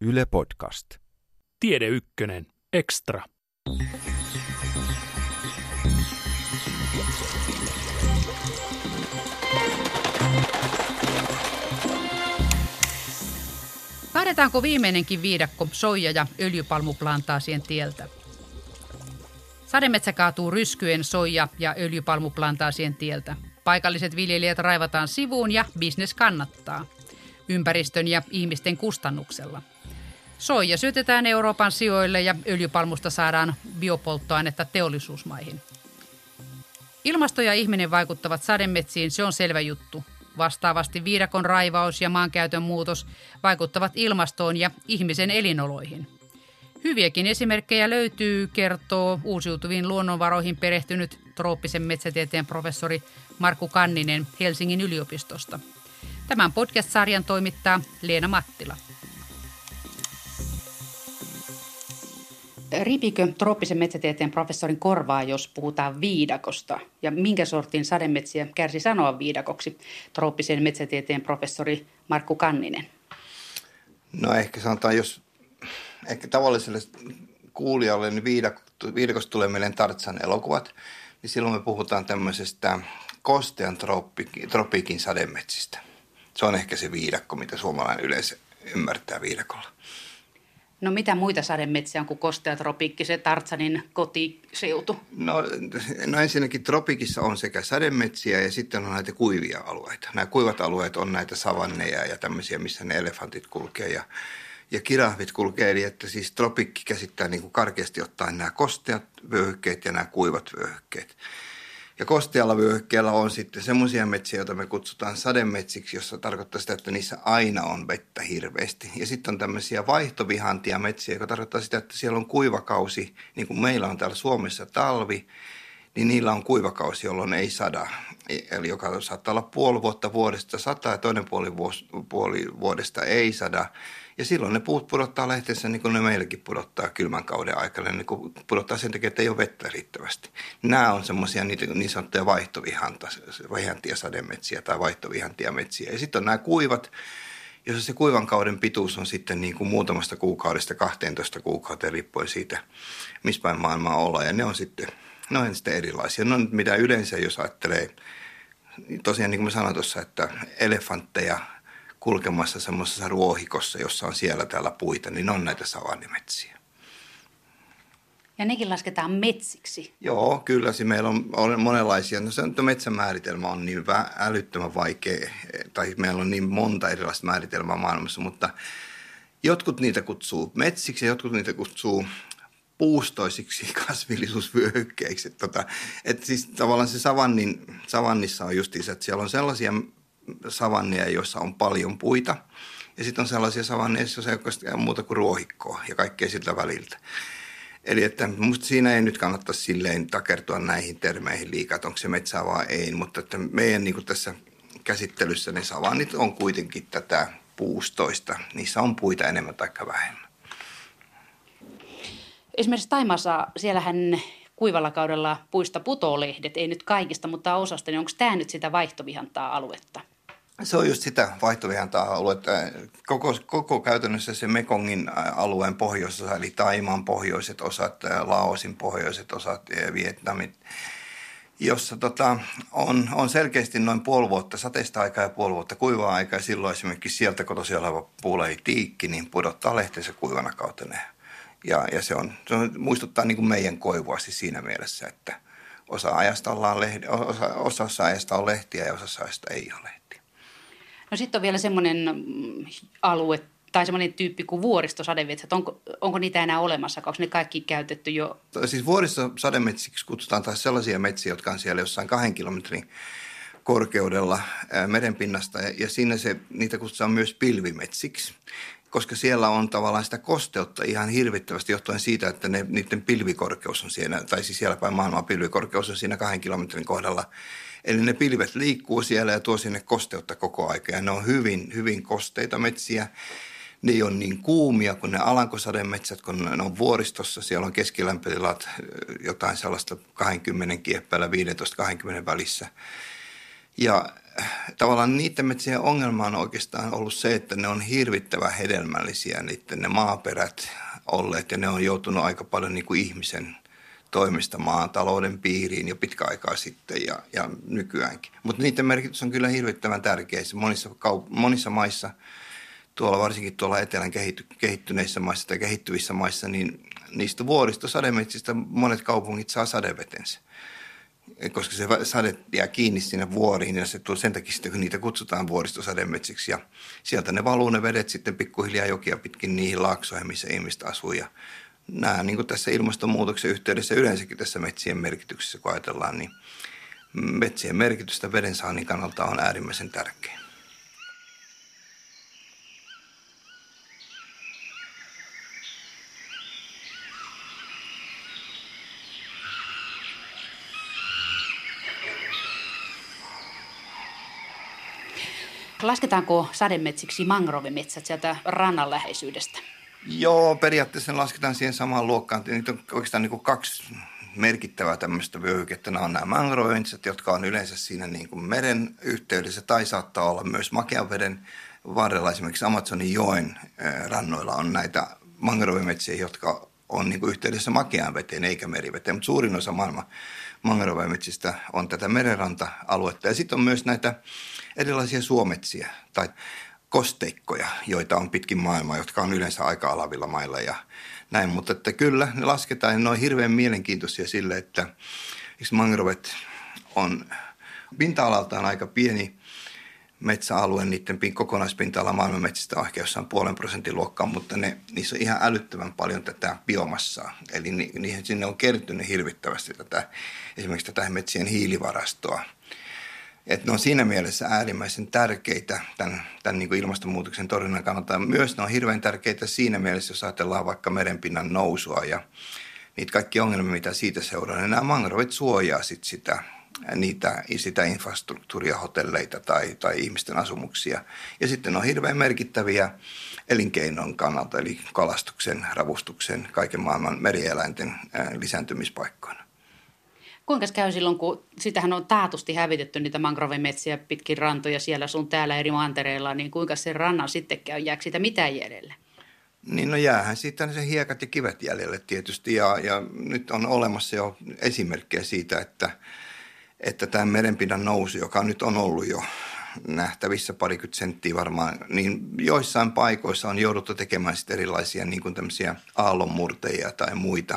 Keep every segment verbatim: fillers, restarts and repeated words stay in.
Yle Podcast. Tiede Ykkönen. Extra. Kaadetaanko viimeinenkin viidakko soija- ja öljypalmuplantaasien tieltä? Sademetsä kaatuu ryskyen soija- ja öljypalmuplantaasien tieltä. Paikalliset viljelijät raivataan sivuun ja bisnes kannattaa. Ympäristön ja ihmisten kustannuksella. Soija syötetään Euroopan sijoille ja öljypalmusta saadaan biopolttoainetta teollisuusmaihin. Ilmasto ja ihminen vaikuttavat sademetsiin, se on selvä juttu. Vastaavasti viidakon raivaus ja maankäytön muutos vaikuttavat ilmastoon ja ihmisen elinoloihin. Hyviäkin esimerkkejä löytyy, kertoo uusiutuviin luonnonvaroihin perehtynyt trooppisen metsätieteen professori Markku Kanninen Helsingin yliopistosta. Tämän podcast-sarjan toimittaa Leena Mattila. Riipikö trooppisen metsätieteen professorin korvaa, jos puhutaan viidakosta? Ja minkä sortin sademetsiä kärsi sanoa viidakoksi? Trooppisen metsätieteen professori Markku Kanninen. No ehkä sanotaan, jos ehkä tavalliselle kuulijalle niin viidak- viidakosta tulee mieleen Tarzan elokuvat, niin silloin me puhutaan tämmöisestä kostean trooppikin, tropiikin sademetsistä. Se on ehkä se viidakko, mitä suomalainen yleensä ymmärtää viidakolla. No mitä muita sademetsiä on kuin kostea tropiikki, se Tarzanin kotiseutu? No, no ensinnäkin tropiikissa on sekä sademetsiä ja sitten on näitä kuivia alueita. Nämä kuivat alueet on näitä savanneja ja tämmöisiä, missä ne elefantit kulkee ja, ja kirahvit kulkee. Eli että siis tropiikki käsittää niin kuin karkeasti ottaen nämä kosteat vyöhykkeet ja nämä kuivat vyöhykkeet. Ja kostealla vyöhykkeellä on sitten semmoisia metsiä, joita me kutsutaan sademetsiksi, jossa tarkoittaa sitä, että niissä aina on vettä hirveästi. Ja sitten on tämmöisiä vaihtovihantia metsiä, joka tarkoittaa sitä, että siellä on kuivakausi, niin kuin meillä on täällä Suomessa talvi, niin niillä on kuivakausi, jolloin ei sada. Eli joka saattaa olla puoli vuotta vuodesta sataa ja toinen puoli, vuos, puoli vuodesta ei sada. Ja silloin ne puut pudottaa lehtensä niin kuin ne meilläkin pudottaa kylmän kauden aikana, niin kuin pudottaa sen takia, että ei ole vettä riittävästi. Nämä on semmoisia niin sanottuja vaihtovihantia sademetsiä tai vaihtovihantia metsiä. Ja sitten on nämä kuivat, jossa se kuivan kauden pituus on sitten niin kuin muutamasta kuukaudesta kahteentoista kuukauteen riippuen siitä, missä päin maailmaa ollaan. Ja ne on sitten, ne on sitten erilaisia. No mitä yleensä, jos ajattelee, tosiaan niin kuin mä sanoin tuossa, että elefantteja kulkemassa semmoisessa ruohikossa, jossa on siellä täällä puita, niin on näitä savannimetsiä. Ja nekin lasketaan metsiksi? Joo, kyllä. Se meillä on, on monenlaisia. No se on, metsän määritelmä on niin älyttömän vaikea, tai meillä on niin monta erilaista määritelmää maailmassa, mutta jotkut niitä kutsuu metsiksi ja jotkut niitä kutsuu puustoisiksi kasvillisuusvyöhykkeiksi. Että, tota, että siis tavallaan se savannin, savannissa on justiinsa, että siellä on sellaisia savanneja, joissa on paljon puita. Ja sitten on sellaisia savanneja, joissa ei ole muuta kuin ruohikkoa ja kaikkea siltä väliltä. Eli että musta siinä ei nyt kannattaisi silleen takertua näihin termeihin liikaa, että onko se metsää vai ei. Mutta että meidän niin kuin tässä käsittelyssä ne savannit on kuitenkin tätä puustoista. Niissä on puita enemmän tai vähemmän. Esimerkiksi Thaimaassa, siellähän kuivalla kaudella puista putoo lehdet, ei nyt kaikista, mutta osasta, niin onko tämä nyt sitä vaihtovihantaa aluetta? Se on just sitä vaihtovihantaa aluetta. Koko, koko käytännössä se Mekongin alueen pohjoisosa, eli Thaimaan pohjoiset osat, Laosin pohjoiset osat ja Vietnamit, jossa tota, on, on selkeästi noin puoli vuotta sateista aikaa ja puoli vuotta kuivaa aikaa. Silloin esimerkiksi sieltä kotoisin oleva puulajitiikki niin pudottaa lehtensä kuivana kautena. Ja, ja se, on, se on, muistuttaa niin kuin meidän koivuasti siinä mielessä, että osa ajasta, ollaan lehdi, osa, osassa ajasta on lehtiä ja osassa ajasta ei ole lehtiä. No sitten on vielä semmoinen alue tai semmoinen tyyppi kuin vuoristosademetsät. Onko, onko niitä enää olemassa? Onko ne kaikki käytetty jo? Siis vuoristosademetsiksi kutsutaan taas sellaisia metsiä, jotka on siellä jossain kahden kilometrin korkeudella merenpinnasta. Ja, ja siinä se, niitä kutsutaan myös pilvimetsiksi, koska siellä on tavallaan sitä kosteutta ihan hirvittävästi johtuen siitä, että ne, niiden pilvikorkeus on siellä, tai siis siellä päin maailmaa pilvikorkeus on siinä kahden kilometrin kohdalla. Eli ne pilvet liikkuu siellä ja tuo sinne kosteutta koko aika. Ja ne on hyvin, hyvin kosteita metsiä. Ne ei ole niin kuumia kuin ne alankosademetsät, kun ne on vuoristossa. Siellä on keskilämpötilat jotain sellaista kaksikymmentä kieppeillä viisitoista kaksikymmentä välissä. Ja tavallaan niiden metsien ongelma on oikeastaan ollut se, että ne on hirvittävän hedelmällisiä, niiden ne maaperät olleet ja ne on joutunut aika paljon niin kuin ihmisen toimesta maatalouden piiriin jo pitkä aikaa sitten ja, ja nykyäänkin. Mutta niiden merkitys on kyllä hirvittävän tärkeä. Monissa, kaup- monissa maissa, tuolla varsinkin tuolla etelän kehitty- kehittyneissä maissa tai kehittyvissä maissa, niin niistä vuoristosademetsistä monet kaupungit saa sadevetensä. Koska se sade jää kiinni sinne vuoriin ja se tulee sen takia sitten, kun niitä kutsutaan vuoristosademetsiksi. Ja sieltä ne valuu ne vedet sitten pikkuhiljaa jokia pitkin niihin laaksoihin, missä ihmiset asuu. Ja nämä niin kuin tässä ilmastonmuutoksen yhteydessä yleensäkin tässä metsien merkityksessä, kun ajatellaan, niin metsien merkitystä vedensaannin kannalta on äärimmäisen tärkeä. Lasketaanko sademetsiksi mangrovemetsät sieltä rannan läheisyydestä? Joo, periaatteessa ne lasketaan siihen samaan luokkaan. Niitä on oikeastaan niin kuin kaksi merkittävää tämmöistä vyöhykettä. Nämä on nämä mangrovemetsät, jotka on yleensä siinä niin kuin meren yhteydessä tai saattaa olla myös makean veden varrella. Esimerkiksi Amazonin joen rannoilla on näitä mangrovemetsiä, jotka on niin kuin yhteydessä makeaan veteen eikä meriveteen. Mutta suurin osa maailman mangrovemetsistä on tätä merenranta-aluetta. Ja sitten on myös näitä erilaisia suometsiä tai kosteikkoja, joita on pitkin maailmaa, jotka on yleensä aika alavilla mailla ja näin. Mutta että kyllä ne lasketaan ja ne on hirveän mielenkiintoisia sille, että mangrovet on pinta-alaltaan aika pieni metsäalue. Niiden kokonaispinta-ala maailman metsistä on ehkä jossain puolen prosentin luokkaa, mutta ne, niissä on ihan älyttömän paljon tätä biomassaa. Eli ni, niihin sinne on kertynyt hirvittävästi tätä, esimerkiksi tätä metsien hiilivarastoa. Että ne on siinä mielessä äärimmäisen tärkeitä tämän, tämän niin kuin ilmastonmuutoksen torjunnan kannalta. Myös ne on hirveän tärkeitä siinä mielessä, jos ajatellaan vaikka merenpinnan nousua ja niitä kaikki ongelmia, mitä siitä seuraa. Niin nämä mangrovit suojaa sit sitä, niitä, sitä infrastruktuuria, hotelleita tai, tai ihmisten asumuksia. Ja sitten ne on hirveän merkittäviä elinkeinon kannalta, eli kalastuksen, ravustuksen, kaiken maailman merieläinten lisääntymispaikkoina. Kuinka käy silloin, kun sitähän on taatusti hävitetty niitä mangrovemetsiä pitkin rantoja siellä sun täällä eri mantereilla, niin kuinka se rannan sitten käy? Jääkö siitä mitään jäljelle? Niin no jäähän sitten se hiekat ja kivet jäljelle tietysti ja, ja nyt on olemassa jo esimerkkejä siitä, että, että tämä merenpinnan nousu, joka nyt on ollut jo nähtävissä parikymmentä senttiä varmaan, niin joissain paikoissa on jouduttu tekemään sitten erilaisia niin kuin tämmöisiä aallonmurteja tai muita,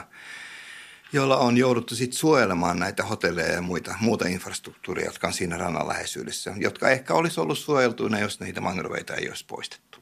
joilla on jouduttu sitten suojelemaan näitä hotelleja ja muita, muuta infrastruktuuria, jotka on siinä rannan läheisyydessä, jotka ehkä olisi ollut suojeltuina, jos niitä mangroveita ei olisi poistettu.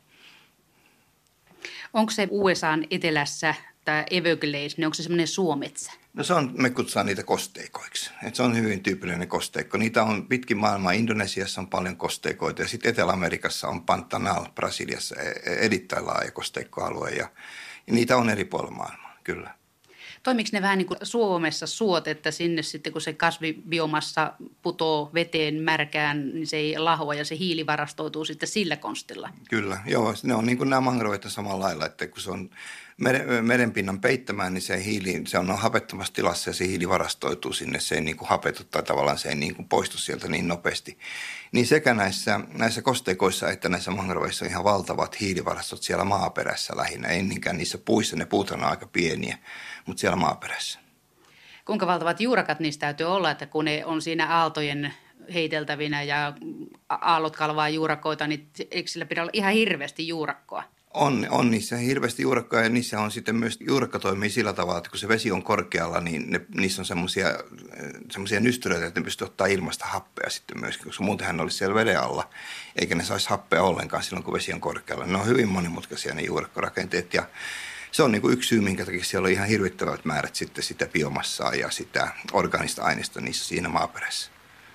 Onko se U S A:n etelässä tämä Everglades, niin onko se semmoinen suometsä? No se on, me kutsutaan niitä kosteikoiksi. Et se on hyvin tyypillinen kosteikko. Niitä on pitkin maailmaa. Indonesiassa on paljon kosteikoita ja sitten Etelä-Amerikassa on Pantanal, Brasiliassa erittäin laaja kosteikkoalue ja, ja niitä on eri puolilla maailmaa, kyllä. Toimiko ne vähän niin kuin Suomessa suot, että sinne sitten kun se kasvibiomassa putoo veteen märkään, niin se ei lahoa ja se hiili varastoituu sitten sillä konstilla? Kyllä, joo. Ne on niin kuin nämä mangrovet samalla lailla, että kun se on merenpinnan peittämään, niin se hiili, se on hapettomassa tilassa ja se hiili varastoituu sinne. Se ei niin kuin hapetu tai tavallaan se ei niin kuin poistu sieltä niin nopeasti. Niin sekä näissä, näissä kosteikoissa että näissä mangroveissa on ihan valtavat hiilivarastot siellä maaperässä lähinnä. Ei niinkään niissä puissa, ne puut on aika pieniä, mutta siellä maaperässä. Kuinka valtavat juurakat niistä täytyy olla, että kun ne on siinä aaltojen heiteltävinä ja aallot kalvaa juurakoita, niin eikö sillä pidä olla ihan hirveästi juurakkoa? On, on niissä hirveästi juurakkoa ja niissä on sitten myös, juurakka toimii sillä tavalla, että kun se vesi on korkealla, niin ne, niissä on semmoisia nystyröitä, että ne pystyy ottaa ilmasta happea sitten myöskin, koska muutenhan ne olisi siellä veden alla, eikä ne saisi happea ollenkaan silloin, kun vesi on korkealla. Ne on hyvin monimutkaisia ne juurakkorakenteet ja se on niin kuin yksi syy, minkä takia siellä on ihan hirvittävät määrät sitten sitä biomassaa ja sitä organista aineista niissä siinä maaperässä.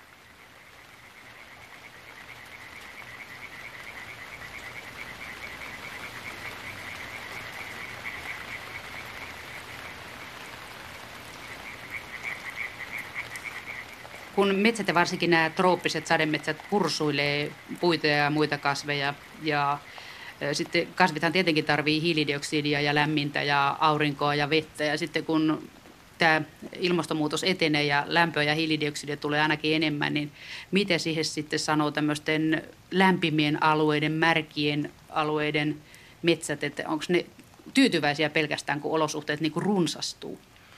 Kun metsät ja varsinkin nämä trooppiset sademetsät pursuilee puita ja muita kasveja ja sitten kasvithan tietenkin tarvii hiilidioksidia ja lämmintä ja aurinkoa ja vettä ja sitten kun tämä ilmastonmuutos etenee ja lämpöä ja hiilidioksidia tulee ainakin enemmän, niin miten siihen sitten sanoo tämmöisten lämpimien alueiden, märkien alueiden metsät, että onko ne tyytyväisiä pelkästään, kun olosuhteet niin kuin runsastuu?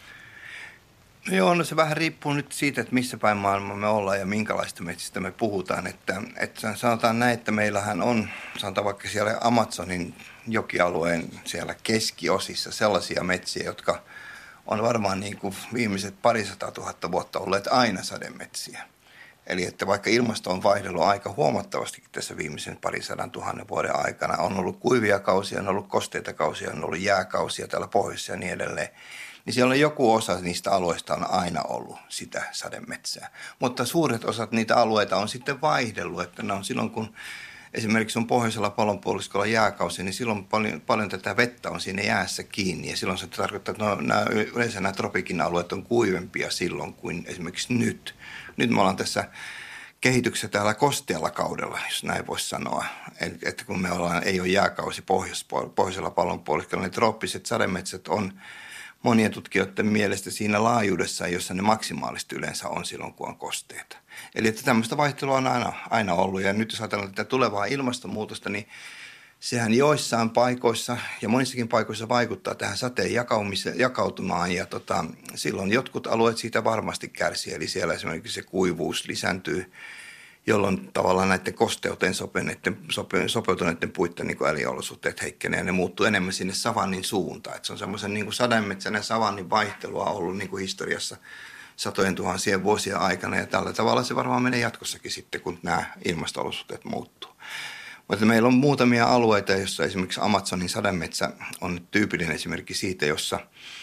No joo, no se vähän riippuu nyt siitä, että missä päin maailmaa me ollaan ja minkälaista metsistä me puhutaan. Että, että sanotaan näin, että meillähän on, sanotaan vaikka siellä Amazonin jokialueen siellä keskiosissa sellaisia metsiä, jotka on varmaan niin kuin viimeiset parisataa tuhatta vuotta olleet aina sademetsiä. Eli että vaikka ilmasto on vaihdellut aika huomattavastikin tässä viimeisen parisadan tuhannen vuoden aikana, on ollut kuivia kausia, on ollut kosteita kausia, on ollut jääkausia täällä pohjoisessa ja niin edelleen, niin siellä on joku osa niistä alueista on aina ollut sitä sademetsää. Mutta suuret osat niitä alueita on sitten vaihdellut, että ne on silloin kun esimerkiksi on pohjoisella pallonpuoliskolla jääkausi, niin silloin paljon, paljon tätä vettä on siinä jäässä kiinni. Ja silloin se tarkoittaa, että no, nämä, yleensä nämä tropikin alueet on kuivempia silloin kuin esimerkiksi nyt. Nyt me ollaan tässä kehityksessä täällä kostealla kaudella, jos näin voisi sanoa. Eli, että kun me ollaan, ei ole jääkausi pohjois, pohjoisella pallonpuoliskolla, niin trooppiset sademetsät on monien tutkijoiden mielestä siinä laajuudessa, jossa ne maksimaalisesti yleensä on silloin, kun on kosteita. Eli että tämmöistä vaihtelua on aina, aina ollut. Ja nyt jos ajatellaan tätä tulevaa ilmastonmuutosta, niin sehän joissain paikoissa ja monissakin paikoissa vaikuttaa tähän sateen jakautumaan. Ja tota, silloin jotkut alueet siitä varmasti kärsii. Eli siellä esimerkiksi se kuivuus lisääntyy, jolloin tavallaan näiden kosteuteen sopeutuneiden puitten niin elinolosuhteet heikkenee ja ne muuttuu enemmän sinne savannin suuntaan. Et se on semmoisen niin sademetsän ja savannin vaihtelua ollut niin kuin historiassa satojen tuhansien vuosien aikana ja tällä tavalla se varmaan menee jatkossakin sitten, kun nämä ilmasto-olosuhteet muuttuu. Mutta meillä on muutamia alueita, joissa esimerkiksi Amazonin sademetsä on tyypillinen esimerkki siitä, jossa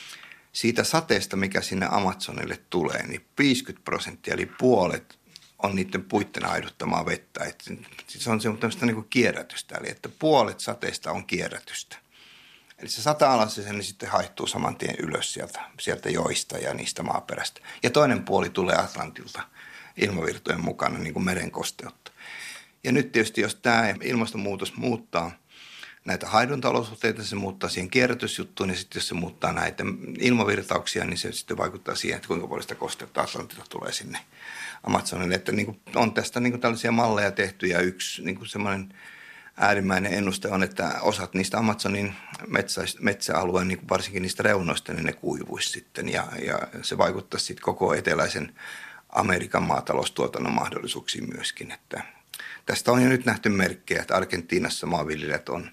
siitä sateesta, mikä sinne Amazonille tulee, niin viisikymmentä prosenttia eli puolet on niiden puitten aiduttamaa vettä. Et se on semmoista niin kuin kierrätystä, eli että puolet sateesta on kierrätystä. Eli se sataa alas ja niin sitten haihtuu saman tien ylös sieltä, sieltä joista ja niistä maaperästä. Ja toinen puoli tulee Atlantilta ilmavirtojen mukana niin kuin meren kosteutta. Ja nyt tietysti, jos tämä ilmastonmuutos muuttaa näitä haidunta-olosuhteita, se muuttaa siihen kierrätysjuttuun ja sitten jos se muuttaa näitä ilmavirtauksia, niin se sitten vaikuttaa siihen, että kuinka paljon sitä kosteutta Atlantilta tulee sinne Amazonille. Että niin kuin on tästä niin kuin tällaisia malleja tehty ja yksi niin kuin semmoinen äärimmäinen ennuste on, että osat niistä Amazonin metsä, metsäalueen, niin kuin varsinkin niistä reunoista, niin ne kuivuisi sitten ja, ja se vaikuttaisi sitten koko eteläisen Amerikan maataloustuotannon mahdollisuuksiin myöskin. Että tästä on jo nyt nähty merkkejä, että Argentiinassa maanviljelijät on,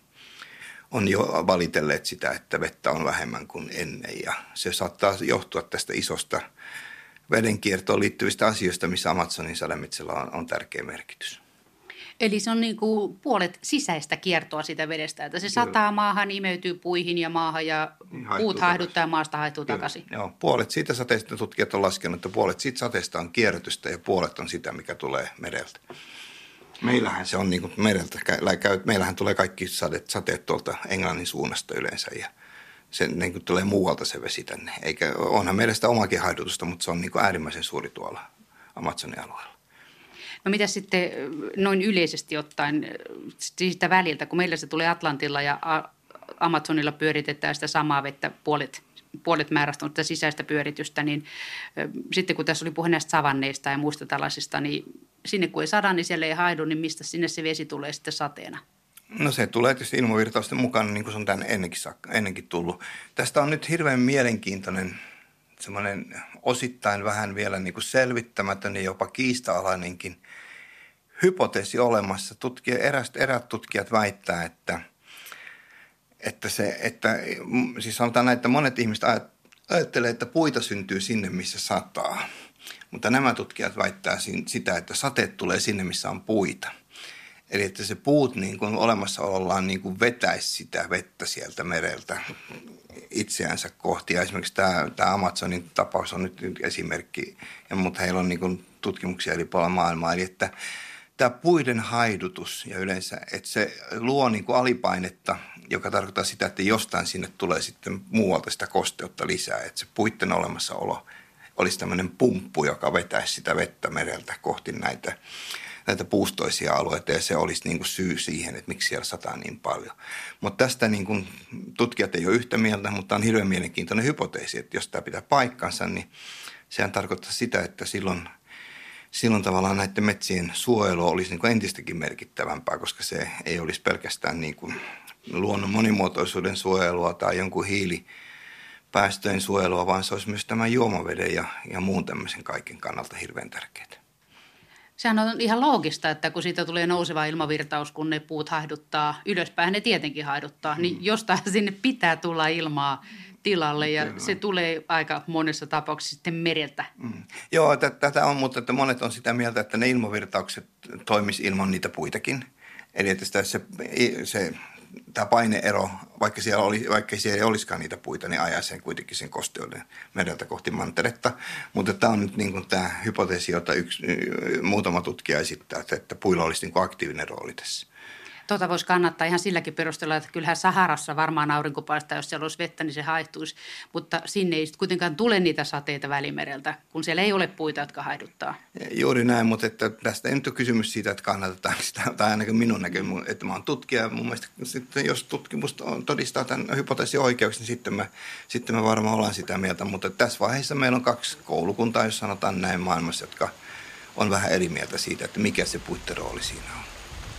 on jo valitelleet sitä, että vettä on vähemmän kuin ennen ja se saattaa johtua tästä isosta vedenkiertoon liittyvistä asioista, missä Amazonin sademetsällä on, on tärkeä merkitys. Eli se on niin kuin puolet sisäistä kiertoa sitä vedestä, että se sataa maahan, imeytyy puihin ja maahan ja niin puut haihduttaa ja maasta haihtuu takaisin. Joo, puolet siitä sateesta tutkijat on laskenut, että puolet siitä sateesta on kierrätystä ja puolet on sitä, mikä tulee mereltä. Meillähän se on niin kuin mereltä, meillähän tulee kaikki sateet, sateet tuolta Englannin suunnasta yleensä ja se niin kuin tulee muualta se vesi tänne. Eikä, onhan meillä sitä omakin haihdutusta, mutta se on niin kuin äärimmäisen suuri tuolla Amazonin alueella. No mitä sitten noin yleisesti ottaen siitä väliltä, kun meillä se tulee Atlantilla ja Amazonilla pyöritetään sitä samaa vettä puolet, puolet määrästä on sitä sisäistä pyöritystä, niin sitten kun tässä oli puhe näistä savanneista ja muista tällaisista, niin sinne kun ei sada, niin siellä ei haidu, niin mistä sinne se vesi tulee sitten sateena? No se tulee tietysti ilmavirtausten mukana, niin kuin se on tänne ennenkin, ennenkin tullut. Tästä on nyt hirveän mielenkiintoinen, semmoinen osittain vähän vielä niin kuin selvittämätön ja jopa kiista-alainenkin hypoteesi olemassa. Tutkija, erät, erät tutkijat väittää, että, että, se, että siis sanotaan näin, että monet ihmiset ajattelee, että puita syntyy sinne, missä sataa. Mutta nämä tutkijat väittää sitä, että sateet tulee sinne, missä on puita. Eli että se puut niin kuin olemassaolollaan niin kuin vetäisi sitä vettä sieltä mereltä itseänsä kohti. Ja esimerkiksi tämä, tämä Amazonin tapaus on nyt esimerkki, ja, mutta heillä on niin kuin tutkimuksia eri puolilla maailmaa. Eli että tämä puiden haidutus ja yleensä, että se luo niin kuin alipainetta, joka tarkoittaa sitä, että jostain sinne tulee sitten muualta sitä kosteutta lisää. Että se puiden olemassaolo olisi tämmöinen pumppu, joka vetäisi sitä vettä mereltä kohti näitä näitä puustoisia alueita ja se olisi niin kuin syy siihen, että miksi siellä sataa niin paljon. Mutta tästä niin kuin tutkijat ei ole yhtä mieltä, mutta on hirveän mielenkiintoinen hypoteesi, että jos tämä pitää paikkansa, niin sehän tarkoittaa sitä, että silloin, silloin tavallaan näiden metsien suojelu olisi niin kuin entistäkin merkittävämpää, koska se ei olisi pelkästään niin kuin luonnon monimuotoisuuden suojelua tai jonkun hiilipäästöjen suojelua, vaan se olisi myös tämän juomaveden ja, ja muun tämmöisen kaiken kannalta hirveän tärkeää. Sehän on ihan loogista, että kun siitä tulee nouseva ilmavirtaus, kun ne puut haiduttaa ylöspäin, ne tietenkin haiduttaa, mm. niin jostain sinne pitää tulla ilmaa tilalle ja Kyllä. se tulee aika monessa tapauksessa sitten mereltä. Mm. Joo, t- tätä on, mutta että monet on sitä mieltä, että ne ilmavirtaukset toimisi ilman niitä puitakin. Eli että sitä, se, se, tämä paineero, vaikka siellä, oli, vaikka siellä ei olisikaan niitä puita, niin ajaa sen kuitenkin sen kosteuden mereltä kohti manteretta. Mutta tämä on nyt niin kuin tämä hypoteesi, jota yksi, muutama tutkija esittää, että, että puilla olisi niin kuin aktiivinen rooli tässä. Tuota voisi kannattaa ihan silläkin perusteella, että kyllähän Saharassa varmaan aurinko paistaa, jos siellä olisi vettä, niin se haihtuisi. Mutta sinne ei sitten kuitenkaan tule niitä sateita Välimereltä, kun siellä ei ole puita, jotka haiduttaa. Juuri näin, mutta että tästä ei nyt ole kysymys siitä, että kannatetaan sitä, tai ainakin minun näkemys, että mä oon tutkija. Mun mielestä sitten, jos tutkimus todistaa tämän hypoteesin oikeuksi, niin sitten me, sitten me varmaan ollaan sitä mieltä. Mutta tässä vaiheessa meillä on kaksi koulukuntaa, jos sanotaan näin maailmassa, jotka on vähän eri mieltä siitä, että mikä se puitten rooli siinä on.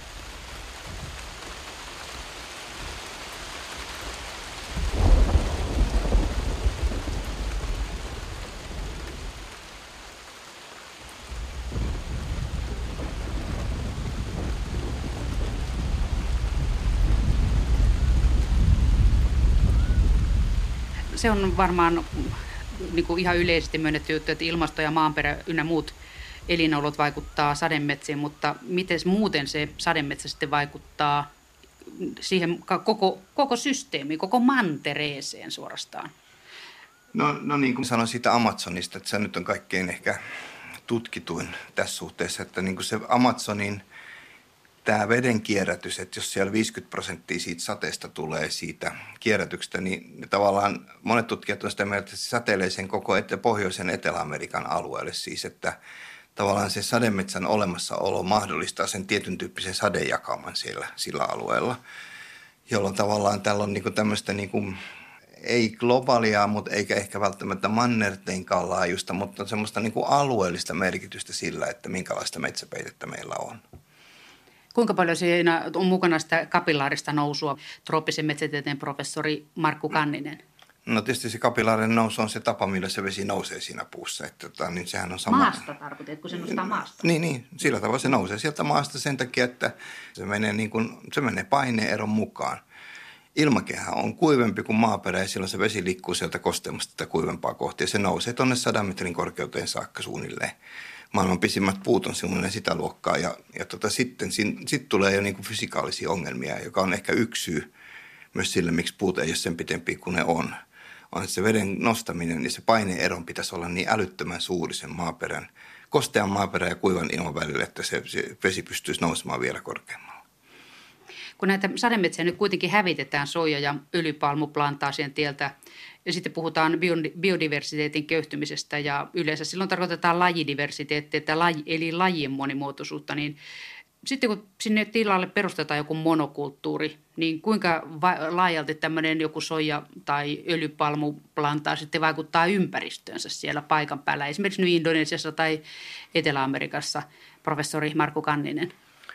Se on varmaan niin kuin ihan yleisesti myönnetty juttu, että ilmasto ja maanperä ynnä muut elinolot vaikuttaa sademetsiin, mutta miten muuten se sademetsä sitten vaikuttaa siihen koko, koko systeemiin, koko mantereeseen suorastaan? No, no niin kuin sanoin siitä Amazonista, että se nyt on kaikkein ehkä tutkituin tässä suhteessa, että niin kuin se Amazonin tämä veden kierrätys, että jos siellä viisikymmentä prosenttia siitä sateesta tulee siitä kierrätyksestä, niin tavallaan monet tutkijat on sitä mieltä, että se säteilee sen koko ete- pohjoisen Etelä-Amerikan alueelle siis, että tavallaan se sademetsän olemassaolo mahdollistaa sen tietyn tyyppisen sadejakauman siellä sillä alueella, jolloin tavallaan täällä on niinku tämmöistä niinku, ei globaalia, mutta eikä ehkä välttämättä mannerteinkaan laajuista, mutta semmoista niinku alueellista merkitystä sillä, että minkälaista metsäpeitettä meillä on. Kuinka paljon siinä on mukana sitä kapillaarista nousua, trooppisen metsätieteen professori Markku Kanninen? No tietysti se kapillaarinen nousu on se tapa, millä se vesi nousee siinä puussa. Että, tota, niin sehän on sama. Maasta tarkoitat, kun se nostaa maasta? Niin, niin, sillä tavalla se nousee sieltä maasta sen takia, että se menee, niin kuin, se menee paineeron mukaan. Ilmakehä on kuivempi kuin maaperä ja silloin se vesi liikkuu sieltä kosteamasta tätä kuivempaa kohti. Ja se nousee tuonne sadan metrin korkeuteen saakka suunnilleen. Maailman pisimmät puut on suunnilleen sitä luokkaa ja, ja tota, sitten sit tulee jo niinku fysikaalisia ongelmia, joka on ehkä yksi syy myös sille, miksi puut ei ole sen pitempiä kuin ne on. On, että se veden nostaminen ja se paineeron pitäisi olla niin älyttömän suuri sen maaperän, kostean maaperän ja kuivan ilman välillä, että se, se vesi pystyisi nousemaan vielä korkeammalle. Kun näitä sademetsiä nyt kuitenkin hävitetään soija- ja öljypalmuplantaasien tieltä, ja sitten puhutaan biodiversiteetin köyhtymisestä ja yleensä silloin tarkoitetaan lajidiversiteettiä, että laji, eli lajien monimuotoisuutta, niin sitten kun sinne tilalle perustetaan joku monokulttuuri, niin kuinka va- laajalti tämmöinen joku soija- tai öljypalmuplantaa sitten vaikuttaa ympäristöönsä siellä paikan päällä, esimerkiksi nyt Indonesiassa tai Etelä-Amerikassa, professori Markku Kanninen?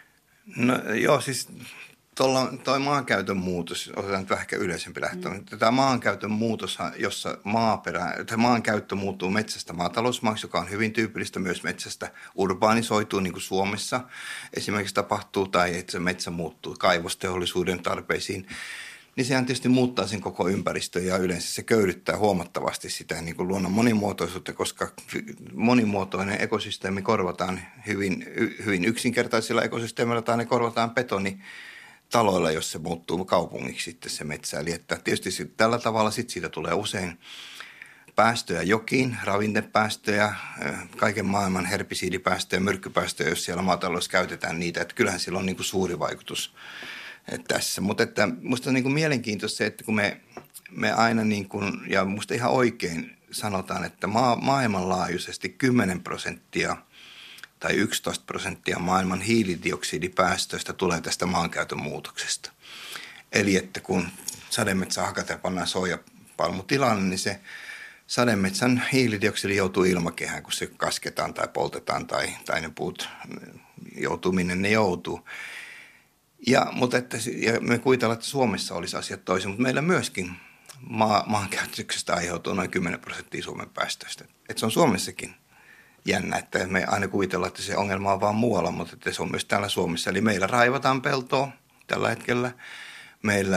No joo, siis tuolla toi maankäytön muutos, otetaan nyt vähän ehkä yleisempi lähtö. Mm. Tämä maankäytön muutos, jossa maaperä, maankäyttö muuttuu metsästä maatalousmaaksi, joka on hyvin tyypillistä myös metsästä urbaanisoituu, niin kuin Suomessa esimerkiksi tapahtuu, tai että se metsä muuttuu kaivosteollisuuden tarpeisiin, niin sehän tietysti muuttaa sen koko ympäristön ja yleensä se köydyttää huomattavasti sitä niin kuin luonnon monimuotoisuutta, koska monimuotoinen ekosysteemi korvataan hyvin, hyvin yksinkertaisilla ekosysteemillä tai ne korvataan betoni taloilla, jos se muuttuu kaupungiksi sitten se metsä. Eli että tietysti tällä tavalla sitten siitä tulee usein päästöjä jokiin, ravintepäästöjä, kaiken maailman herbisiidipäästöjä, myrkkypäästöjä, jos siellä maataloudessa käytetään niitä. Että kyllähän sillä on niin kuin suuri vaikutus tässä. Mutta että musta on niin kuin mielenkiintoista se, että kun me, me aina niin kuin, ja musta ihan oikein sanotaan, että maa, maailmanlaajuisesti kymmenen prosenttia tai yksitoista prosenttia maailman hiilidioksidipäästöistä tulee tästä maankäytön muutoksesta. Eli että kun sademetsä hakataan ja pannaan soijapalmutilalle, niin se sademetsän hiilidioksidi joutuu ilmakehään, kun se kasketaan tai poltetaan tai, tai ne puut joutuu minne ne joutuu. Ja, mutta että, ja me kuvitellaan, että Suomessa olisi asiat toisin, mutta meillä myöskin maa, maankäytöksestä aiheutuu noin kymmenen prosenttia Suomen päästöistä. Että se on Suomessakin jännä, että me aina kuvitellaan, että se ongelma on vaan muualla, mutta että se on myös täällä Suomessa. Eli meillä raivataan peltoa tällä hetkellä, meillä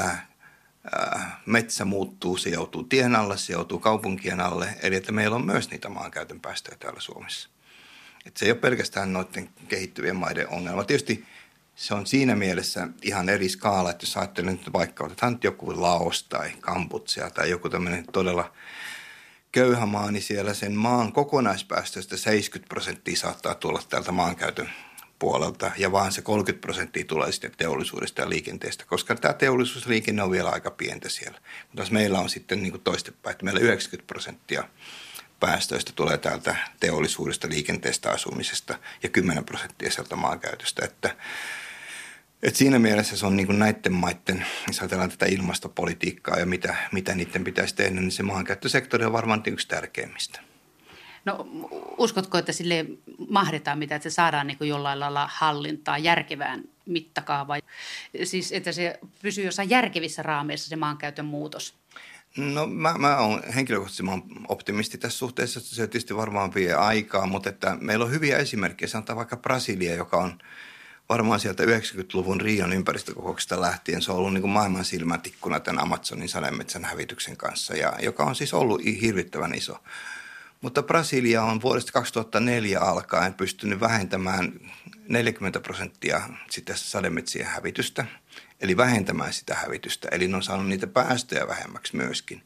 ää, metsä muuttuu, se joutuu tien alle, se joutuu kaupunkien alle, eli että meillä on myös niitä maankäytön päästöjä täällä Suomessa. Että se ei ole pelkästään noiden kehittyvien maiden ongelma. Tietysti se on siinä mielessä ihan eri skaala, että jos ajattelee nyt vaikka otetaan nyt joku Laos tai Kambodža tai joku tämmöinen todella köyhä maa, niin siellä sen maan kokonaispäästöistä seitsemänkymmentä prosenttia saattaa tulla täältä maankäytön puolelta ja vaan se kolmekymmentä prosenttia tulee sitten teollisuudesta ja liikenteestä, koska tämä teollisuusliikenne on vielä aika pientä siellä. Mutta jos meillä on sitten niin kuin toistepäin, että meillä yhdeksänkymmentä prosenttia päästöistä tulee täältä teollisuudesta, liikenteestä, asumisesta ja kymmenen prosenttia sieltä maankäytöstä, että Et siinä mielessä se on niin kuin näiden maiden, jos ajatellaan tätä ilmastopolitiikkaa ja mitä, mitä niiden pitäisi tehdä, niin se maankäyttösektori on varmaan yksi tärkeimmistä. No uskotko, että sille mahdetaan mitä, että se saadaan niin kuin jollain lailla hallintaa järkevään mittakaavaan? Siis että se pysyy jossain järkevissä raameissa se maankäytön muutos? No mä, mä oon henkilökohtaisesti mä oon optimisti tässä suhteessa, että se tietysti varmaan vie aikaa, mutta että meillä on hyviä esimerkkejä. Sanotaan vaikka Brasilia, joka on varmaan sieltä yhdeksänkymmentäluvun Rion ympäristökokouksesta lähtien se on ollut niin kuin maailman silmätikkuna tämän Amazonin sademetsän hävityksen kanssa, ja, joka on siis ollut hirvittävän iso. Mutta Brasilia on vuodesta kaksituhattaneljä alkaen pystynyt vähentämään neljäkymmentä prosenttia sitä sademetsien hävitystä, eli vähentämään sitä hävitystä, eli ne on saanut niitä päästöjä vähemmäksi myöskin.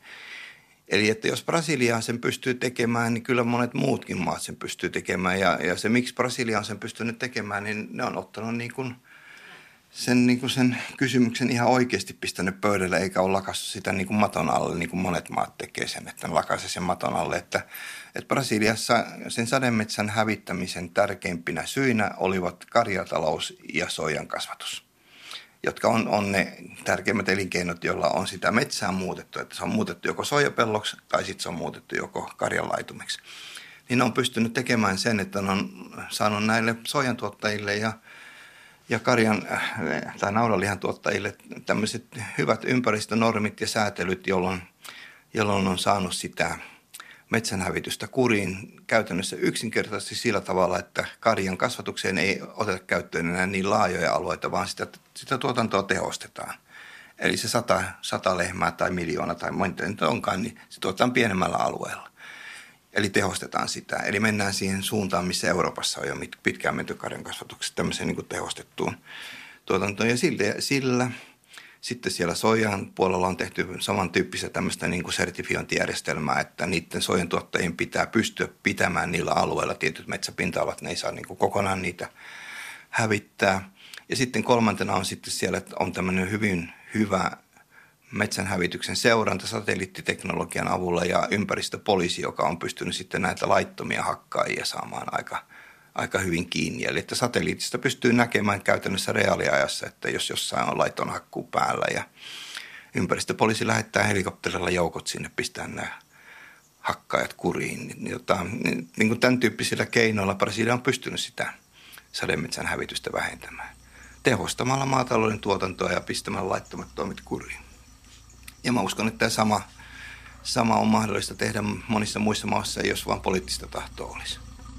Eli että jos Brasilia sen pystyy tekemään, niin kyllä monet muutkin maat sen pystyy tekemään. Ja, ja se, miksi Brasilia on sen pystynyt tekemään, niin ne on ottanut niin kuin sen, niin kuin sen kysymyksen ihan oikeasti pistänyt pöydälle, eikä ole lakassut sitä niin kuin maton alle, niin kuin monet maat tekee sen, että ne lakaisee sen maton alle. Että, että Brasiliassa sen sademetsän hävittämisen tärkeimpinä syinä olivat karjatalous ja soijan kasvatus, jotka on, on ne tärkeimmät elinkeinot, joilla on sitä metsää muutettu. Että se on muutettu joko soijapelloksi tai sitten se on muutettu joko karjanlaitumiksi. Niin ne on pystynyt tekemään sen, että ne on saanut näille soijantuottajille ja, ja karjan tai naudanlihan tuottajille tämmöiset hyvät ympäristönormit ja säätelyt, jolloin, jolloin on saanut sitä metsänhävitystä kuriin käytännössä yksinkertaisesti sillä tavalla, että karjan kasvatukseen ei oteta käyttöön enää niin laajoja alueita, vaan sitä, sitä tuotantoa tehostetaan. Eli se sata, sata lehmää tai miljoona tai monta nyt onkaan, niin se tuotetaan pienemmällä alueella. Eli tehostetaan sitä. Eli mennään siihen suuntaan, missä Euroopassa on jo pitkään menty karjan kasvatuksessa tämmöiseen niin kuin tehostettuun tuotantoon. Ja sillä, sillä sitten siellä soijan puolella on tehty samantyyppistä tämmöistä niin kuin sertifiointijärjestelmää, että niiden soijan tuottajien pitää pystyä pitämään niillä alueilla tietyt metsäpinta-alat, ne ei saa niin kuin kokonaan niitä hävittää. Ja sitten kolmantena on sitten siellä, että on tämmöinen hyvin hyvä metsänhävityksen seuranta satelliittiteknologian avulla ja ympäristöpoliisi, joka on pystynyt sitten näitä laittomia hakkaajia saamaan aika aika hyvin kiinni. Eli että satelliitista pystyy näkemään käytännössä reaaliajassa, että jos jossain on laiton hakkuu päällä ja ympäristöpoliisi lähettää helikopterilla joukot sinne pistää nämä hakkaajat kuriin. Niin, jota, niin, niin kuin tämän tyyppisillä keinoilla Brasilia on pystynyt sitä sademetsän hävitystä vähentämään. Tehostamalla maatalouden tuotantoa ja pistämällä laittomat toimet kuriin. Ja mä uskon, että tämä sama, sama on mahdollista tehdä monissa muissa maissa, jos vaan poliittista tahtoa olisi.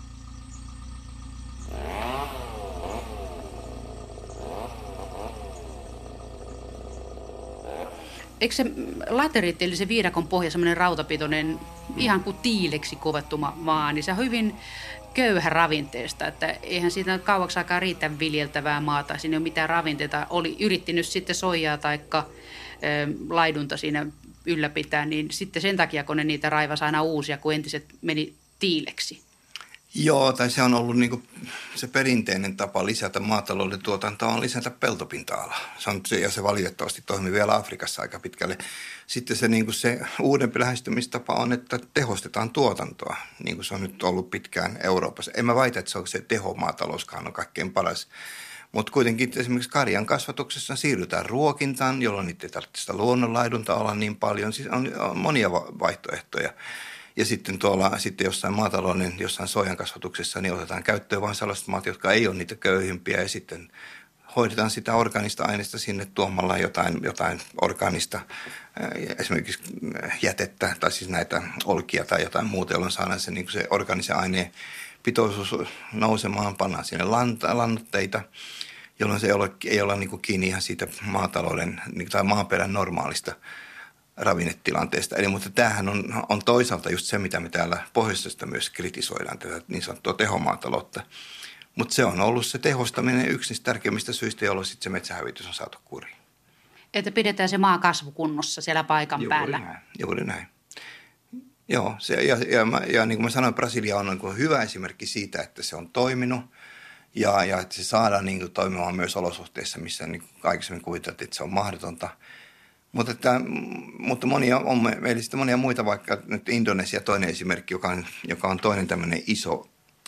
Eikö se lateriitti, eli se viidakon pohja, semmoinen rautapitoinen, ihan kuin tiileksi kovettuma maa, niin se on hyvin köyhä ravinteesta, että eihän siitä kauaksi aikaa riitä viljeltävää maata, siinä ei ole mitään ravinteita. Oli yrittänyt sitten soijaa tai laidunta siinä ylläpitää, niin sitten sen takia, kun ne niitä raivasi aina uusia, kun entiset meni tiileksi. Joo, tai se on ollut niin kuin se perinteinen tapa lisätä maatalouden tuotantoa on lisätä peltopinta-alaa. Se on, ja se valitettavasti toimii vielä Afrikassa aika pitkälle. Sitten se, niin kuin se uudempi lähestymistapa on, että tehostetaan tuotantoa, niin kuin se on nyt ollut pitkään Euroopassa. En mä väitä, että se on se tehomaatalouskaan on kaikkein paras. Mutta kuitenkin esimerkiksi karjan kasvatuksessa siirrytään ruokintaan, jolloin niitä ei tarvitse sitä luonnonlaidunta olla niin paljon. Siis on, on monia vaihtoehtoja. Ja sitten tuolla sitten jossain maatalouden, jossain soijan kasvatuksessa, niin otetaan käyttöön vain sellaiset maat, jotka ei ole niitä köyhimpiä. Ja sitten hoidetaan sitä orgaanista aineesta sinne tuomalla jotain, jotain orgaanista, esimerkiksi jätettä tai siis näitä olkia tai jotain muuta, jolloin saadaan se, niin se orgaanisen aineen pitoisuus nousemaan, pannaan sinne lannoitteita, jolloin se ei ole, ei ole niin kuin kiinni ihan siitä maatalouden tai maaperän normaalista ravinnetilanteesta. Eli mutta tämähän on, on toisaalta just se, mitä me täällä pohjoisesta myös kritisoidaan, tätä niin sanottua tehomaataloutta. Mutta se on ollut se tehostaminen yksi niistä tärkeimmistä syistä, jolloin sitten se metsähävitys on saatu kuriin. Että pidetään se maa kasvukunnossa siellä paikan juuri päällä. Näin, juuri näin. Joo, se, ja, ja, ja niin kuin mä sanoin, Brasilia on niin hyvä esimerkki siitä, että se on toiminut ja, ja että se saadaan niin kuin toimimaan myös olosuhteissa, missä niin aikaisemmin kuviteltiin, että se on mahdotonta. Mutta, että, mutta monia, on meillä sitten monia muita, vaikka nyt Indonesia toinen esimerkki, joka on, joka on toinen tämmöinen iso